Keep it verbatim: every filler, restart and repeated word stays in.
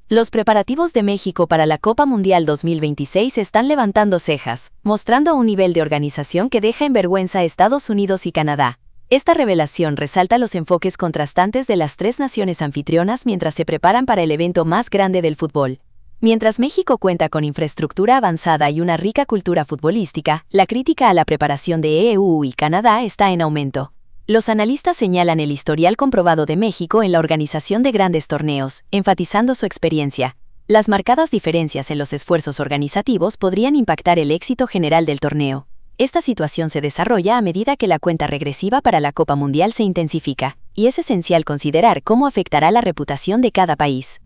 Los preparativos de México para la Copa Mundial dos mil veintiséis están levantando cejas, mostrando un nivel de organización que deja en vergüenza a Estados Unidos y Canadá. Esta revelación resalta los enfoques contrastantes de las tres naciones anfitrionas mientras se preparan para el evento más grande del fútbol. Mientras México cuenta con infraestructura avanzada y una rica cultura futbolística, la crítica a la preparación de E U y Canadá está en aumento. Los analistas señalan el historial comprobado de México en la organización de grandes torneos, enfatizando su experiencia. Las marcadas diferencias en los esfuerzos organizativos podrían impactar el éxito general del torneo. Esta situación se desarrolla a medida que la cuenta regresiva para la Copa Mundial se intensifica, y es esencial considerar cómo afectará la reputación de cada país.